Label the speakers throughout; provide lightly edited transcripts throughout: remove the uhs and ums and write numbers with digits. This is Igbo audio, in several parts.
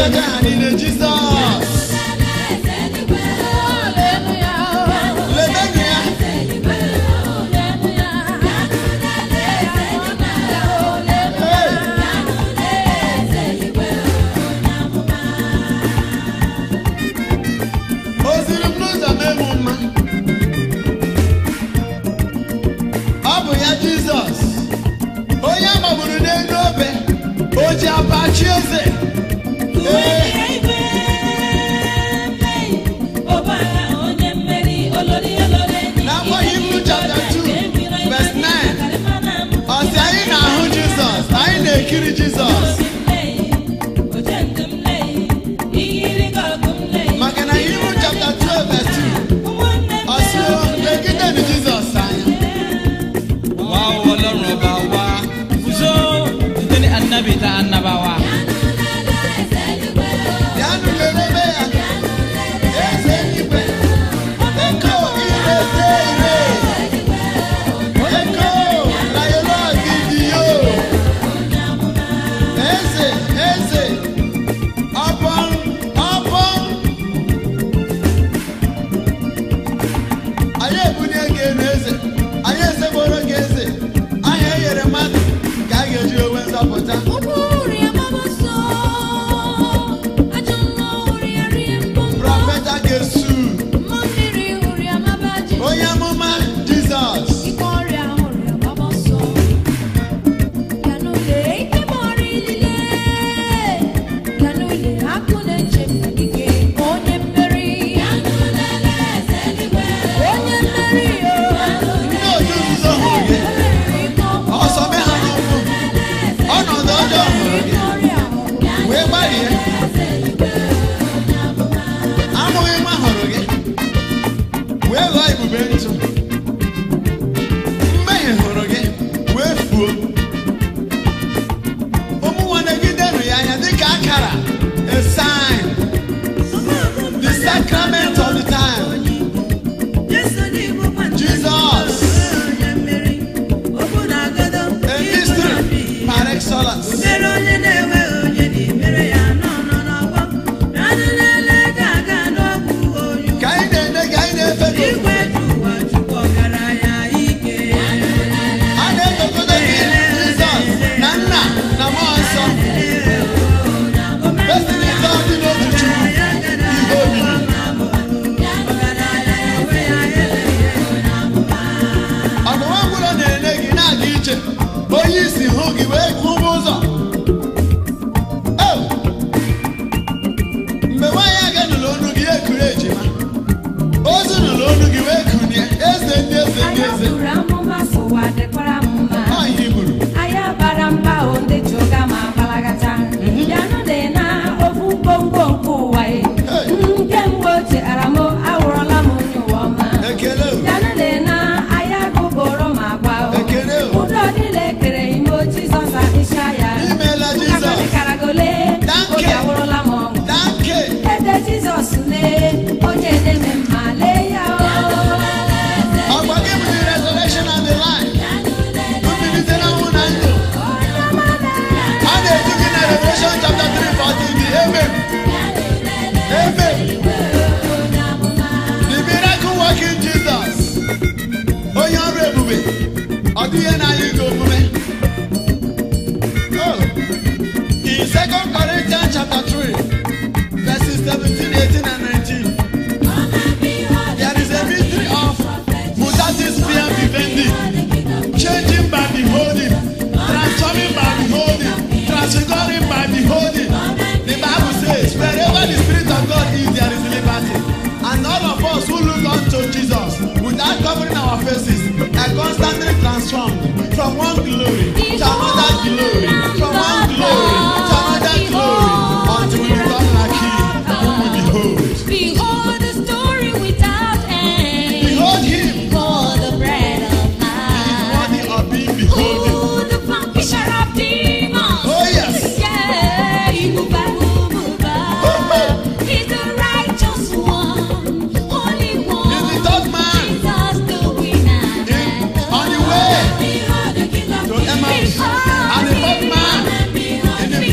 Speaker 1: And the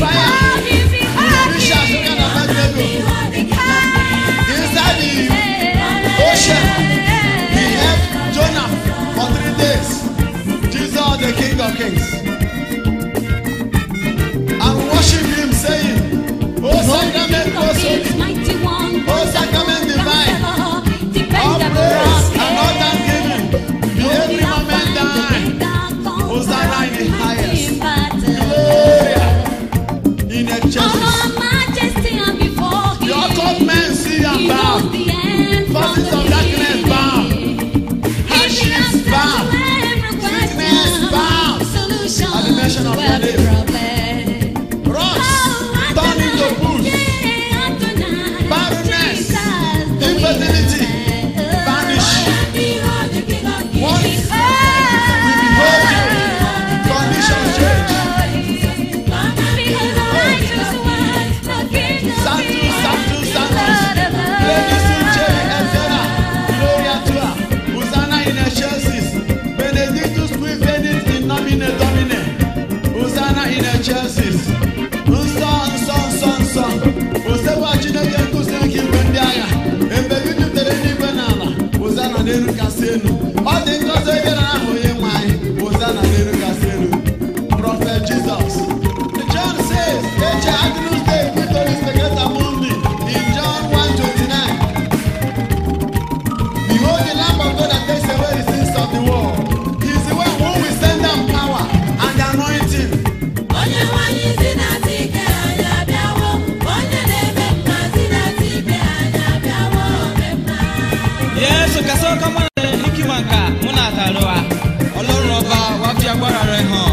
Speaker 1: Prophet Jesus. John says, Ecce Agnus Dei Victoris Pecata Mundi in John 1:29. Behold the Lamb of God that takes away the sins of the world. He is the one who will send down power and anointing.
Speaker 2: Yes, kaso kama hikimanka muna taroa. Ọlọ́run ọba wa fi agbára rẹ̀ hàn.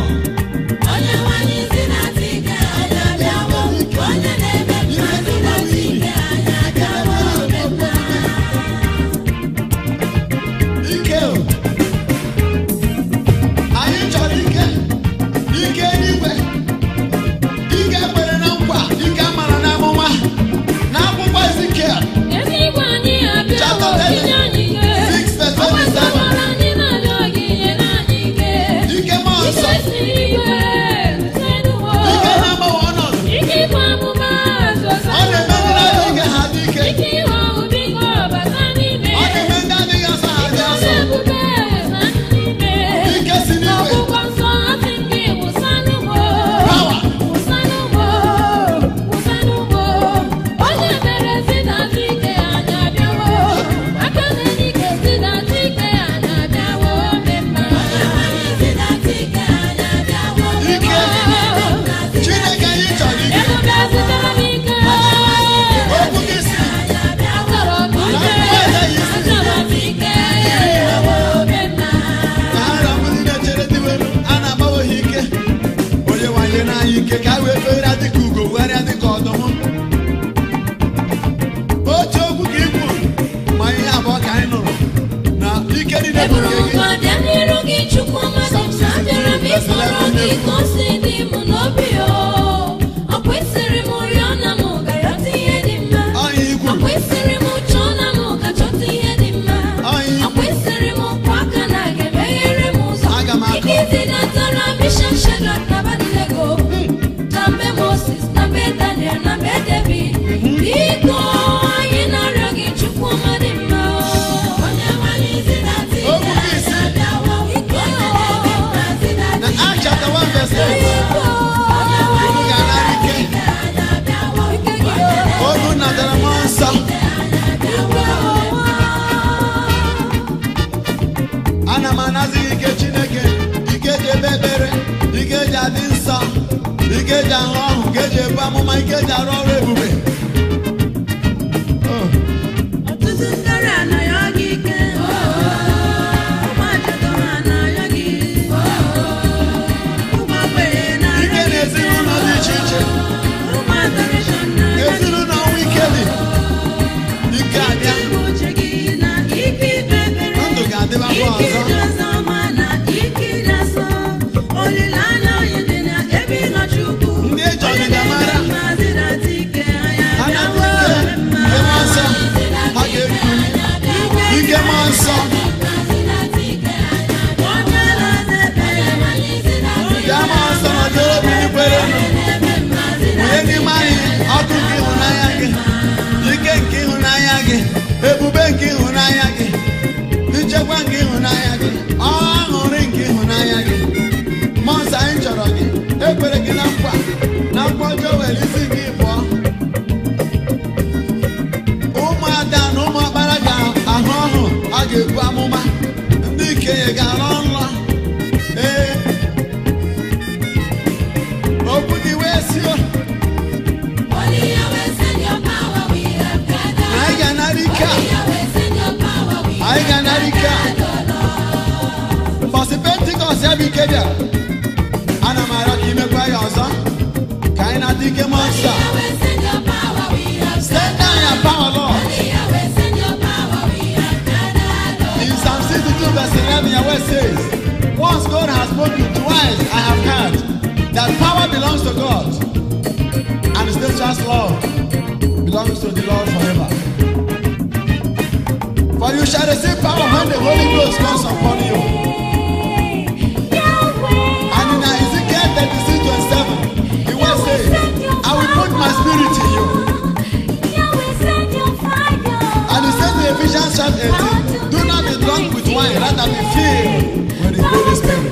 Speaker 1: Ephesians chapter 18. Do not be drunk with wine, rather be filled with the Holy Spirit.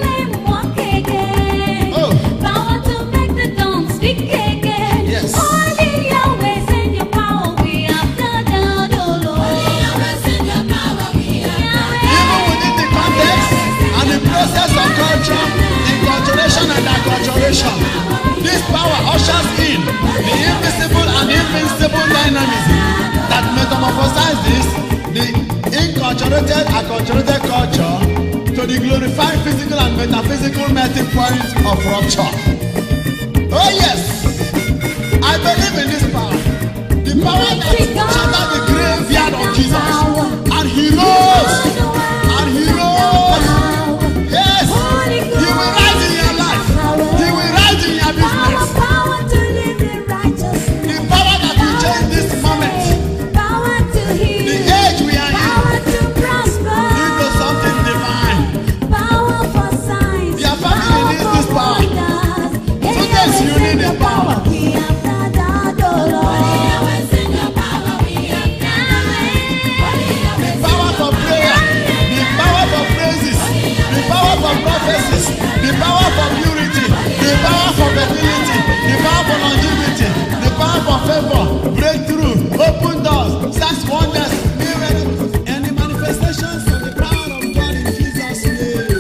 Speaker 1: Oh.
Speaker 3: Power to make the dumb speak again.
Speaker 1: Yes.
Speaker 3: Only your ways and your power we have done, oh Lord. Only your ways and your power we have done.
Speaker 1: Even within the context and the process of culture, enculturation and acculturation, this power ushers in the invisible and invincible dynamism that metamorphosizes the inculturated, acculturated culture to the glorified physical and metaphysical melting point of rupture. Oh yes, I believe in this power. The power that shattered the graveyard of Jesus. And he rose. And he rose. Yes, he will rise in your life. He will rise in your business.
Speaker 3: Power to live in righteousness.
Speaker 1: The power that will change this moment,
Speaker 3: Power to heal.
Speaker 1: the age we are in,
Speaker 3: Power to prosper.
Speaker 1: into something divine.
Speaker 3: Power for signs.
Speaker 1: Your family needs this power. Students, you need the power.
Speaker 3: We have done, oh Lord.
Speaker 1: The power for prayer, the power for praises, the power for prophecies, the power for purity, the power for fertility, the power for longevity, the power for favor, breakthrough, open doors, signs, wonders, miracles, and the manifestations of the power of God in Jesus' name.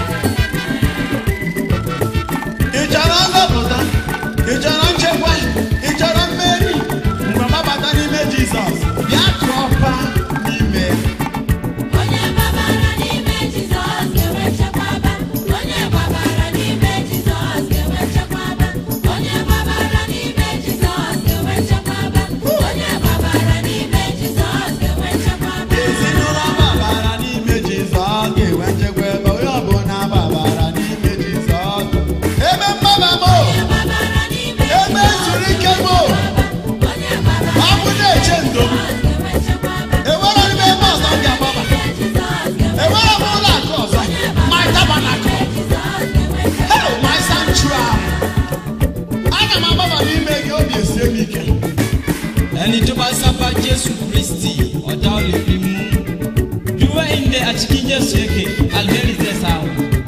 Speaker 1: Ijara nzọpụta, ijara nchekwa, ijara mmeri, mgbe mgbabata n'ime Jizọs, bịa tụọ ọpa n'ime.
Speaker 3: Onye gbabara n'ime Jizọs ga-enwe nchekwaba. Onye gbabara n'ime Jizọs ga-enwe nchekwaba. Onye gbabara n'ime Jizọs ga-enwe nchekwaba. Onye gbabara n'ime Jizọs ga-enwe nchekwaba.
Speaker 1: Ezinụlọ gbabara n'ime Jizọs ga-enwe nchekwa ebe onye ọbụla gbabara n'ime Jizọs. Ebe mgbaba m o,
Speaker 3: Gbabara n'ime
Speaker 1: ebe zuru ike m o,
Speaker 3: onye gbabara
Speaker 1: ọ bụ na-eche ndo m.
Speaker 3: ga-enwe nchekwaba.
Speaker 1: Enwere m ebe ọzọ m ga-agbaba.
Speaker 3: Jizọs ga-enwe
Speaker 1: Enwere m ụlọ akụ ọzọ. My tabernacle.
Speaker 3: Jizọs ga-enwe nchekwaba.
Speaker 1: Hey, my sanctuary. Aga m agbaba n'ime gị, obi esie m ike.
Speaker 2: ẹni tó bá sábà jésù kristi ọ̀dà ò lè fi mú dúró ìndẹ àtìkí jésù èké àlùbẹ́rì tẹ̀sà o.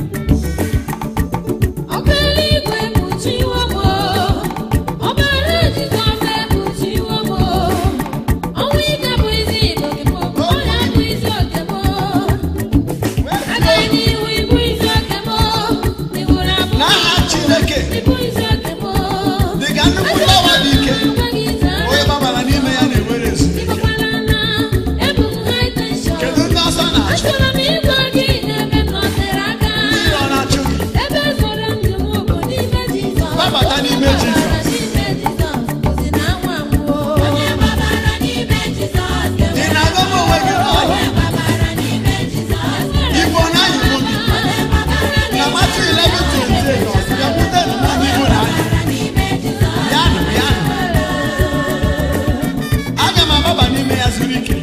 Speaker 3: Ọbẹ̀rẹ̀ ìwé kùtìwọ́ mọ́, ọbẹ̀rẹ̀ Jizọs kùtìwọ́ mọ́. Ọnwụ ike bụ isi Igbo gị mọ́, ọrịa bụ isi oke mọ́. Agaghị n'ihu ịbụ isi oke mọ́, ịbụrụ abụ
Speaker 1: N'aha Chineke,
Speaker 3: ịbụ isi oke mọ́.
Speaker 1: dị ka nnukwu mgbawa dị ike, onye gbabara n'ime ya na-enwere ezu ike.
Speaker 3: Ịgbakwara na ebu m high tension.
Speaker 1: Kedu ndị ọsọ na-achụ?
Speaker 3: Achọrọ m ịgwa gị n'ebe m nọtere aka.
Speaker 1: Ndị iro na-achụ gị.
Speaker 3: Ebe zoro ndụ m bụ n'ime Jizọs.
Speaker 1: Gbabata n'ime Jizọs.
Speaker 3: N'ime Jizọs, ozi na anwụ anwụ. Onye gbabara n'ime Jizọs ga-enwe
Speaker 1: Ị na-agụ m onwe gị n'ọrụ?
Speaker 3: Onye gbabara n'ime Jizọs
Speaker 1: Igbo na-anyị mụ gị.
Speaker 3: Onye gbabara
Speaker 1: Na Matthew 11:28, ọ sị, "Bịakwutenụ m ndị Igbo na-anyị."
Speaker 3: n'ime Jizọs.
Speaker 1: Bịanụ, bịanụ. Aga m agbaba n'ime ya zuru ike.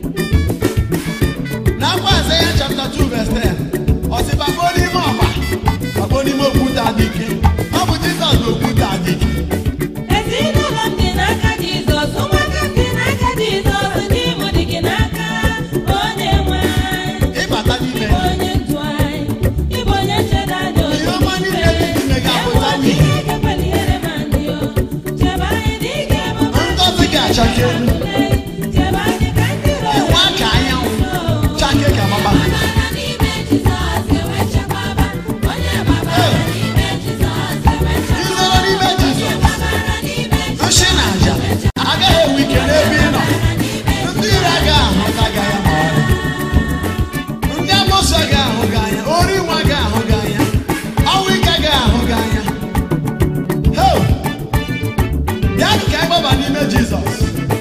Speaker 1: N'akwụkwọ Aịzaya chapter 2 verse 10, ọ sị, "Gbagoo n'ime ọgba, gbagoo n'ime okwute adị ike." Ọ bụ Jizọs bụ okwute adị ike.
Speaker 3: Ezinụlọ m dị n'aka Jizọs, ụmụaka m dị n'aka Jizọs, ndị Igbo dị gị n'aka, onye nwe anyị.
Speaker 1: Ịbata n'ime ya.
Speaker 3: Onye ndu anyị, ịbụ onye nchedo anyị
Speaker 1: Ihe ọma niile dị n'ime gị apụta
Speaker 3: Enwe
Speaker 1: n'ihe.
Speaker 3: ihe ga-ekpali ihere ma ndị o. Chebe anyị dị ike bụ
Speaker 1: Ngọzi ga-achake elu.
Speaker 3: Chebe anyị ka ndị iro
Speaker 1: Ịnwe aka anyanwụ, chake ka mama.
Speaker 3: gbabara n'ime Jizọs ga-enwe nchekwaba. Onye gbabara n'ime Jizọs ga-enwe nchekwaba.
Speaker 1: Izoro n'ime Jizọs.
Speaker 3: Gbabara n'ime
Speaker 1: Nshi na aja agaghị enwe ike n'ebe ị nọ. Ndị iro agaghị ahụta gị anya ma ọlị. Ndị amoosu agaghị ahụ gị anya. Ori nwa agaghị ahụ gị anya. Ọnwụ ike agaghị ahụ gị anya. Ho! Bịanụ ka anyị gbaba n'ime Jizọs.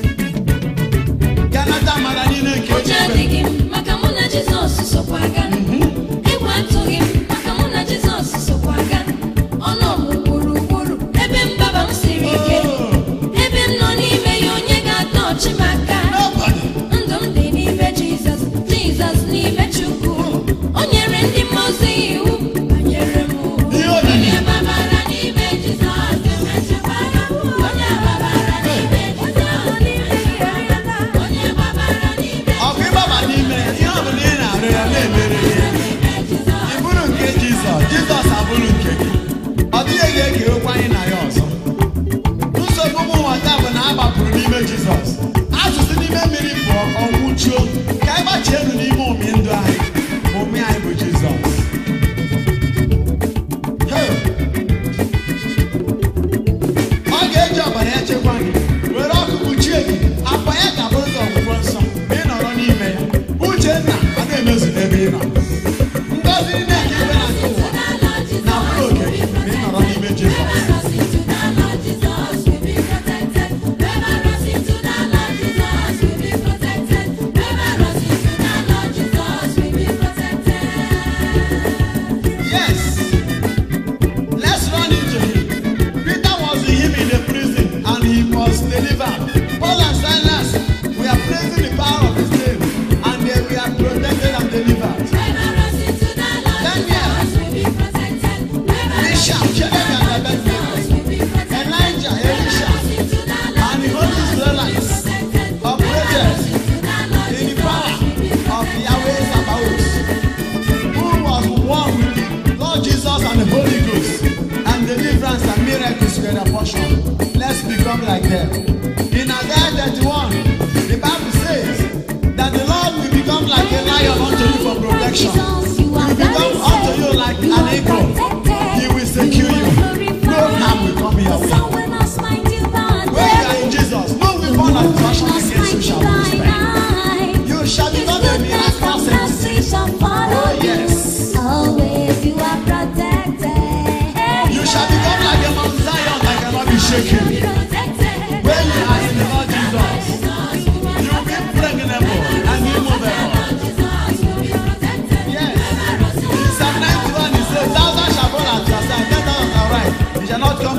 Speaker 1: Ka nata amara niile nke
Speaker 3: Ụjọ
Speaker 1: Chineke.
Speaker 3: adịghị m maka mụ na Jizọs sokwa aga. Egwu atụghị m maka mụ na Jizọs sokwa aga. Ọnụ m gburugburu ebe mgbaba m siri ike. Ebe m nọ n'ime ya onye ga-atọ ọchị m aka.
Speaker 1: Nobody.
Speaker 3: Ndụ m dị n'ime Jizọs, Jizọs n'ime Chukwu. O nyere ndị mmụọ ozi iwu banyere m.
Speaker 1: Ihe obibi.
Speaker 3: Onye gbabara n'ime Jizọs ga-enwe nchekwaba. Onye gbabara n'ime Jizọs ga-enwe nchekwaba. Onye gbabara n'ime
Speaker 1: Ọ bụ ịgbaba n'ime ya, ihe ọ bụla ị na-arịọ ya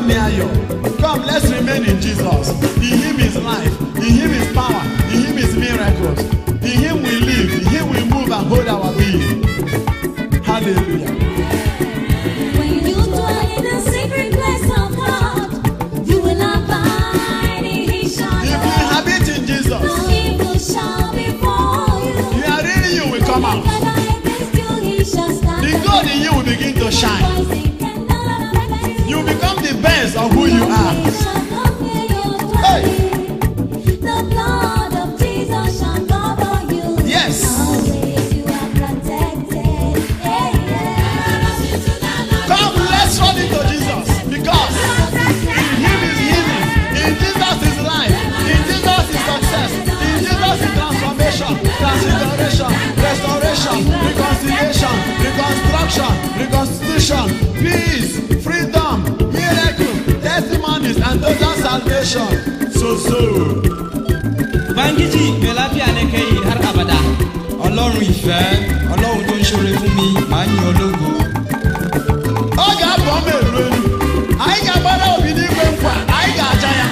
Speaker 1: near you. Come, let's remain in Jesus. In Him is life. In Him is power. In Him is miracles. In Him we live. In Him we move and hold our being. Hallelujah.
Speaker 3: When you dwell in the secret place of God, you will abide in His shadow.
Speaker 1: If you inhabit in Jesus,
Speaker 3: No evil shall befall you.
Speaker 1: you are really you will come out.
Speaker 3: Whenever against you, He shall stand.
Speaker 1: The God in you will begin to shine.
Speaker 3: Rising cannot against
Speaker 1: You become the best of who you are.
Speaker 3: He shall come near your
Speaker 1: Hey.
Speaker 3: dwelling. The blood of Jesus shall cover you.
Speaker 1: Yes.
Speaker 3: Always you are protected. Yeah, yeah.
Speaker 1: Come, let's run into Jesus. Because in Him is healing. In Jesus is life. In Jesus is success. In Jesus is transformation, transfiguration, restoration, reconciliation, reconstruction, reconstitution, peace, freedom, miracle, testimonies, and total salvation. So.
Speaker 2: Bangiji Belabi Anekei har abada. Ọlọ́run ìfẹ́, Ọlọ́run tó ń ṣoore fún mi, màá yin ológo.
Speaker 1: Ọ ga-abọ m elu elu. Anyị ga-agbara obi n'igwe nkwa. Anyị ga-aja ya.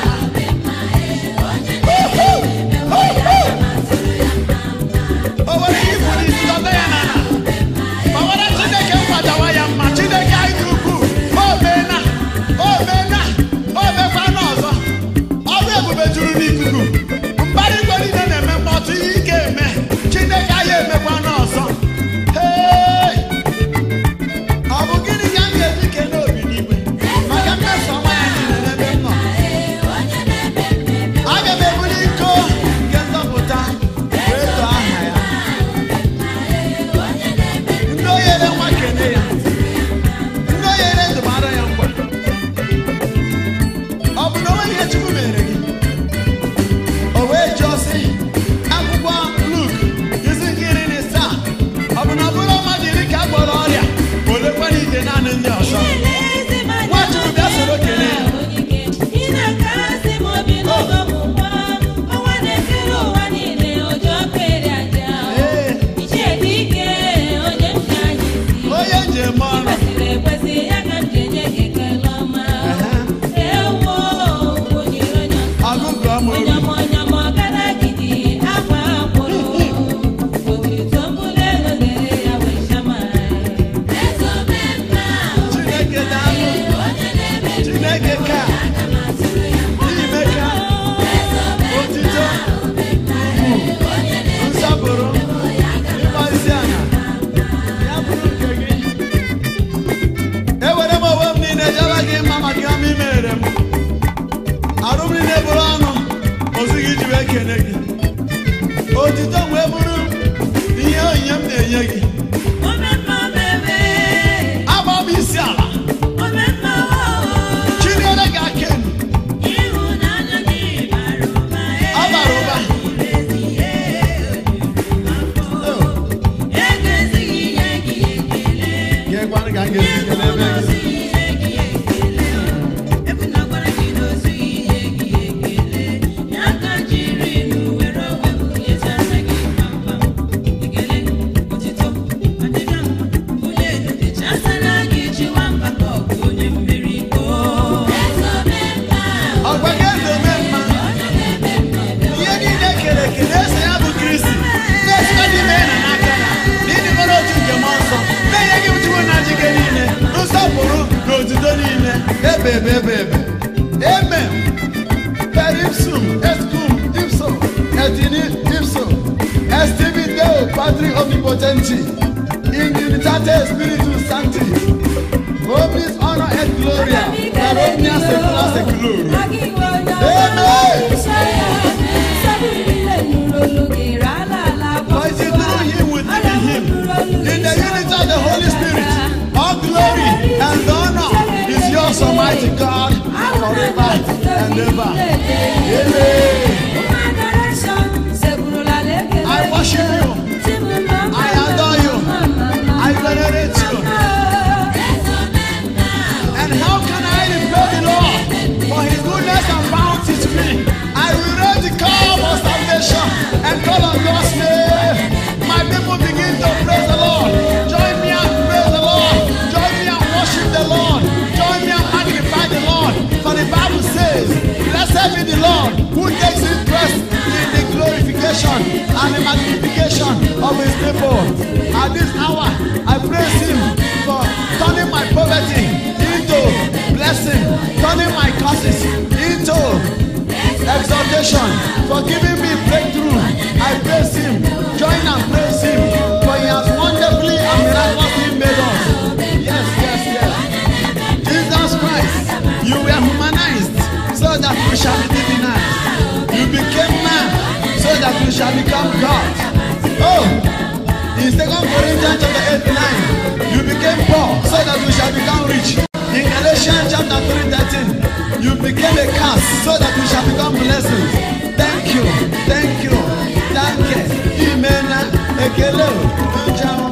Speaker 1: O nwere ike ịbụ n'isi dọta ya n'ala. Ma nwere Chineke nkwadawa ya mma. Chineke anyị dị ukwuu. O meela. O meela. O mekwana ọzọ. Ọrụ ebube juru n'ikuku. Mbara igwe niile na-eme mkpọtụ ihe ike eme. Chineke anyị emekwana ọzọ. Hey! Ọ bụ gịnị ka m ga-eji kene obi n'igwe? Maka mmeso ọma ya niile n'ebe m nọ. Aga m ebuli iko nke nzọpụta wee too aha ya. Ndị o nyere nwa kene ya. Ndị o nyere ndụ mara ya nkwa. Ọ bụ na o nweghị ihe Chukwu mere gị? O wee jụọ sị, akwụkwọ Luk isi nke 17. Ọ bụ na ọ bụrụ mmadụ iri ka a gwọrọ ọrịa, olekwana ike naanị ndị ọzọ. Nwachukwu bịa soro kelee ya. Onye njem ọrụ. Ọgụgụ ọma obi. Chineke daalụ. Chineke ka. Ime ka. Otito. Nsọpụrụ. Ịkpọ isi ala. Ya bụrụ nke gị. Ewere m onwe m niile jaba gị mma maka ihe ọma i mere m. Arụ m niile bụrụ ọnụ. Ozi gị ji wee kene gị. Otito m wee bụrụ ihe onyinye m na-enye gị. Agba m isi ala. Chinyere gị aka enu. Ọ bara ụba. Ga-ekwanụ ka m ga-esi kele ebe gị. Ọgwa gị eze ome mma. Ihe niile kere eke na-eso ya bụ Kristi. Na-esite n'ime ya na n'aka ya. N'ịdị nwere otu nke mmụọ nsọ. Na-enye gị Chukwu na ajike niile. Nsọpụrụ na otuto niile. Ebe. Amen. Per ipsum, et cum, ipso, et in ipso. Estivi Deo, Patri omnipotenti. In unitate Spiritus Sancti. Omnis honor et gloria. Per omnia secula seculorum. Amen. For it is through Him, within Him, in the unity of the Holy Spirit, all glory and honor is yours, Almighty God, forever and ever. Amen. I worship you. I adore you. I venerate you. And how can I repay the Lord for His goodness and bounty to me? I will raise the call of salvation and call on God's name. My people begin to praise the Lord. Join me and praise the Lord. Join me and worship the Lord. Join me and magnify the Lord. of his people. At this hour, I praise him for turning my poverty into blessing, turning my curses into exaltation, for giving me breakthrough. I praise him. Join and praise him, for he has wonderfully and miraculously made us. Yes, yes, yes. Jesus Christ, you were humanized so that we shall be divinized. You became man so that we shall become God. Oh, in 2 Corinthians chapter 8:9, you became poor so that we shall become rich. In Galatians chapter 3:13, you became a curse so that we shall become blessings. Thank you, thank you, thank you. Imena, ekele, njao.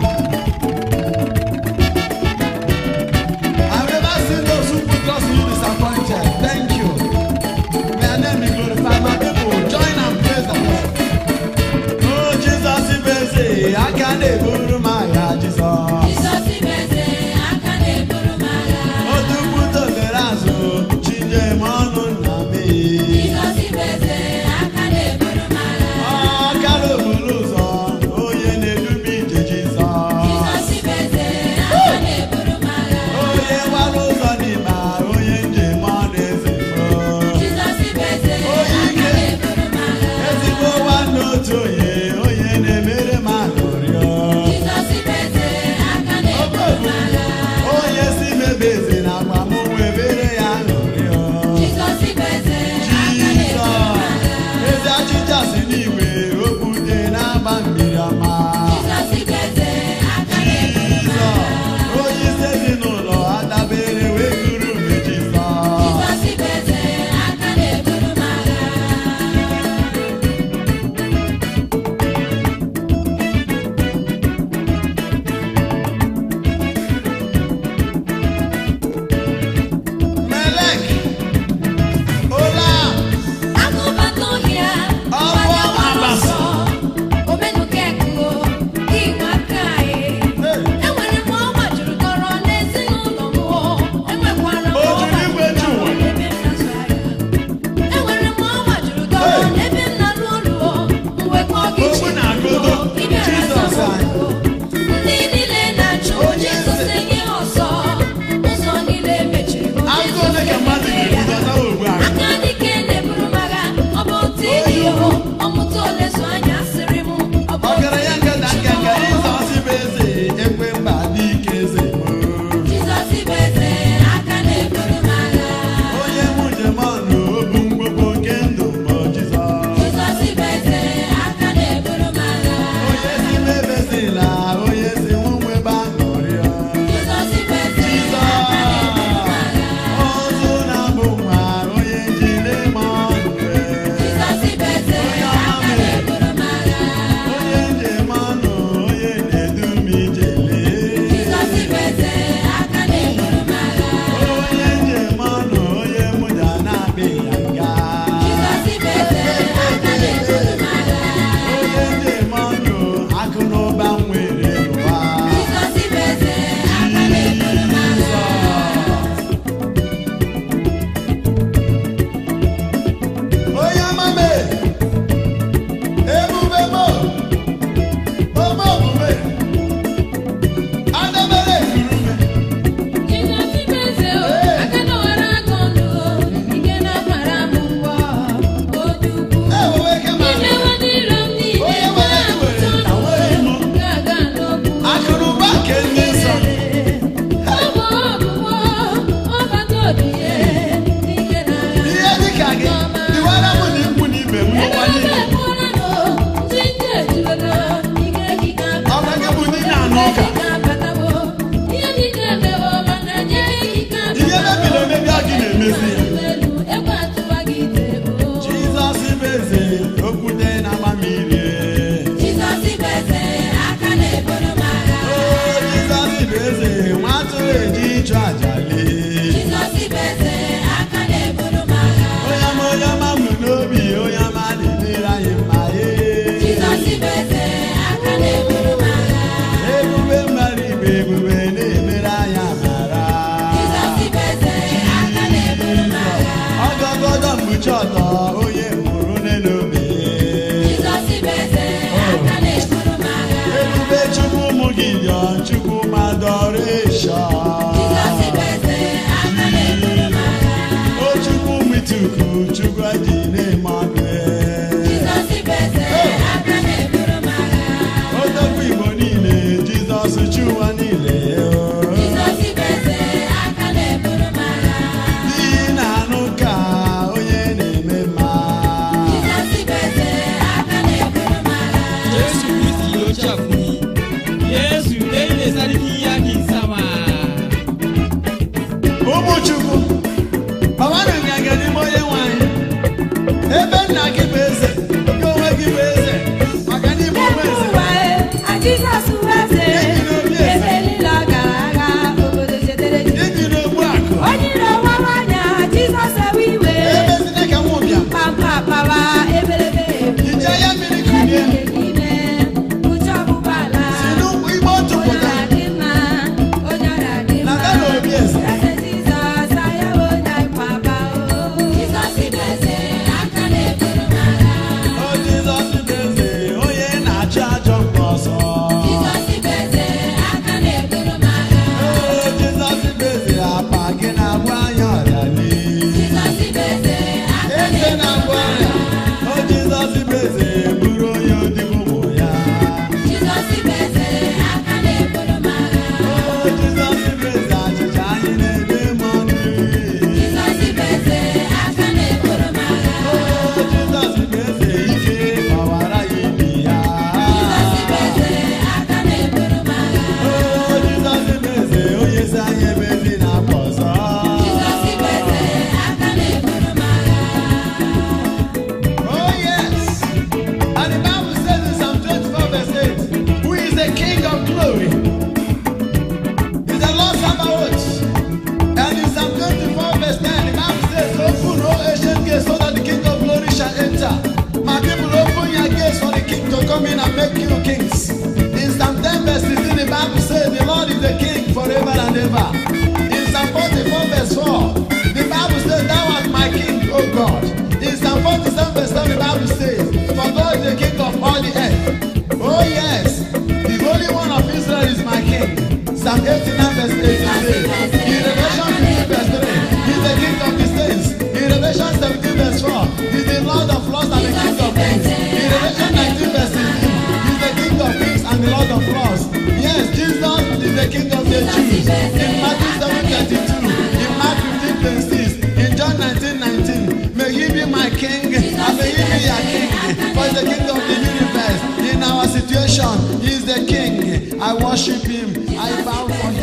Speaker 1: I've never seen those who put trust in you disappointed. Thank you. May your name be glorified. My people, join and praise the Lord. Oh, Jesus is busy. I can't even my Jesus.
Speaker 3: Jesus is busy. I can't even my
Speaker 1: Oh, tu puto gerazo, chinje manu nami.
Speaker 3: Jesus is busy. I can't even my
Speaker 1: Ah, kalo buluzo, oh ye ne dubi je Jesus.
Speaker 3: Jesus is busy. I can't even my
Speaker 1: Oh ye waluzo ni ma, oh ye nje mandezi mo.
Speaker 3: Jesus is busy.
Speaker 1: Oh
Speaker 3: I
Speaker 1: ye
Speaker 3: can't even my
Speaker 1: ezigbo wano to ye, oh ye ne mere ma glorio.
Speaker 3: Jesus is busy. I can't even my
Speaker 1: Oh ye si me bezi na mamu we bere ya glorio.
Speaker 3: Jesus is busy. I can't even
Speaker 1: Jesus, ezi achịcha si n'igwe, okwute na-agba mmiri ọma.
Speaker 3: Jesus is busy. I can't even
Speaker 1: Jesus, onye isi ezinụlọ adabere wee guru ume Jesus.
Speaker 3: Jesus is busy. I can't even my
Speaker 1: Melek, Ola,
Speaker 3: Akụbatohịa,
Speaker 1: Ọgbọ Agbasa.
Speaker 3: omenukeko, inwe aka anyị.
Speaker 1: Hey,
Speaker 3: Enwere m ọgba juru tọrọ n'ezinụlọ m o. Enwekwara m
Speaker 1: O juru
Speaker 3: ọgba
Speaker 1: igwe ju ụwa.
Speaker 3: n'ebe m na-azụ ahịa. Enwere m ọgba juru tọrọ n'ebe m na-alụ ọrụ o. M wekwa gị
Speaker 1: Okwu na-agụdo.
Speaker 3: Ị bịara
Speaker 1: Jesus
Speaker 3: zọpụta
Speaker 1: anyị.
Speaker 3: o. Ndị niile na-achụ
Speaker 1: Onye
Speaker 3: Jizọs
Speaker 1: eze.
Speaker 3: enye ha ọsọ. Ụzọ niile mechiri bụ
Speaker 1: Agụ
Speaker 3: Jizọs
Speaker 1: ole ka mmadụ
Speaker 3: na-enye ya.
Speaker 1: ga-ebudo na ogbu agụ?
Speaker 3: Aka dike na-eburu m agha, ọ bụ otu ịdị o, ọmụta ole so anya sịrị m, ọ bụ
Speaker 1: Ọgaranya
Speaker 3: otu
Speaker 1: nkata nkaka, Jizọs bụ eze, ekwe mba dị ike eze mo.
Speaker 3: Jizọs bụ eze, aka na-eburu m agha.
Speaker 1: Onye mụ njem ọnụ, obu mgbogbo nke ndụ mo Jizọs.
Speaker 3: Jizọs bụ eze, aka na-eburu m agha.
Speaker 1: Onye si mebezila, onye si nwe ebe aṅụrị ya.
Speaker 3: Jizọs bụ eze, aka na-eburu m agha.
Speaker 1: Ọzọ na-abụ nwa, onye njide ma ọnụ wee.
Speaker 3: Jizọs bụ eze, aka na-eburu m agha.
Speaker 1: Onye njem ọnụ, onye na-edu m ije lee.
Speaker 3: Jizọs bụ eze, aka na-eburu m agha.
Speaker 1: Onye njem ọnụ, onye mụja na-abị ya nga.
Speaker 3: Jizọs bụ eze, aka na-eburu m agha.
Speaker 1: Onye njem ọnụ, akụ na ụba nwere n'ụwa.
Speaker 3: Jizọs bụ eze, aka na-eburu m agha.
Speaker 1: Onye amame, ebube mo, ome omume, adabere ekuru me.
Speaker 3: Jizọs bụ eze o, aka na ọghara aka ọnụ o, ike na-agbara m mbọ, o dị ukwu.
Speaker 1: Ewewe ke ma
Speaker 3: Imewe n'iro m niile,
Speaker 1: onye nwere
Speaker 3: na-apụta
Speaker 1: iwere
Speaker 3: ọnụ
Speaker 1: awe imo.
Speaker 3: o, ga-aga n'okwu.
Speaker 1: Akụ na ụba nke ndị nsọ.
Speaker 3: Ọ bụ ọgwụgwọ, ọbata obi ya, ike na-agha.
Speaker 1: Ihe dịka gị, dịwara m na ikwu na ibe m n'ụwa
Speaker 3: Ebe
Speaker 1: niile.
Speaker 3: ekwuola nụ, ndị nche ejuola, ike gị ga-abata.
Speaker 1: Ọ bụ gị bụ ndị na-anụ ụka.
Speaker 3: Ihe dị ga-emewo mana nye gị ga-abata.
Speaker 1: Ihe mebiri emebi a gị na-emezi ya.
Speaker 3: Egbe atụwa gị ite o.
Speaker 1: Jizọs bụ eze, okwute na-agba mmiri.
Speaker 3: Jizọs bụ eze, aka na-eburu m agha.
Speaker 1: Oh, Jizọs bụ eze, nwa atụrụ eji ịchụ aja lee.
Speaker 3: Jizọs bụ eze, aka na-eburu m agha.
Speaker 1: Onye ọma mụ n'obi, onye ọma na-emere anyị mma ee.
Speaker 3: Jizọs bụ eze, aka na-eburu m agha.
Speaker 1: Ebube mmadụ ibe ebube na-emere anyị amara.
Speaker 3: Jizọs bụ eze, aka na-eburu m agha.
Speaker 1: Ọgọgọdọ mkpuchi ọtọ, onye mụrụ n'elu obe.
Speaker 3: Jizọs bụ eze, aka na-eburu m agha.
Speaker 1: Chukwu mụ Gideon, Chukwu m adoration. O Chukwu m Ituku, Chukwu eji na-eme ọnụ. Odogwu Igbo niile, Jizọs Chụwa niile. N'ihi na-anụ ka onye na-eme mma.
Speaker 2: Yesu Kristi yochafuni. Yesu ene sariki yaki sama.
Speaker 1: Ụmụ Chukwu, ọwanụ nganga n'ime onye nwanyị. Ebe nna gị bụ eze, gị onwe gị bụ eze, maka n'ime onwe eze. Iji n'ogbu akụ. Ebe Chineke nwụbịa. Ije ya mmiri kunie. Si n'ugwu ime otu pụta. Na gana obi eze. O Jizọs bụ eze, onye na-achụ ajọ mgbe ọzọ. O Jizọs bụ eze, apa gị na-agwa anya ọrịa lee. Eze na-agwa ọrịa. O Jizọs bụ eze, bụrụ onye odibo ụmụ ya. O Jizọs bụ eze, achịcha anyị na-ede ma ọnụ. O Jizọs bụ eze, ike gbawara ya ibi ya. O Jizọs bụ eze, onye si anyị emezi na-akpọ ọzọ. Oh yes. And the Bible says in Psalm 24 verse 8, who is the King of glory? Is the Lord Sabaoth. And in Psalm 24 verse 9, the Bible says, open, O ancient gates, so that the King of glory shall enter. My people, open your gates for the King to come in and make you kings. In Psalm 10 verse 16, the Bible says, the Lord is the King forever and ever. In Psalm 44 verse 4, the Bible says, thou art my King, O God. In Psalm 47 verse 7, the Bible says, for God is the King of all the earth. Oh yes, the Holy One of Israel is my King. Psalm 89 verse 8 says, in Revelation 15 verse 3, he's the King of the saints. In Revelation 17 verse 4, he's the Lord of lords and the King of kings. In Revelation 19 verse 16, he's the King of kings and the Lord of lords. Yes, Jesus is the King of the Jews. In Matthew 7:32, in Mark 15:6, in John 19:19, may he be my King and may he be your King. For he's the King of the universe. In our situation, he is the King. I worship him. I bow for him.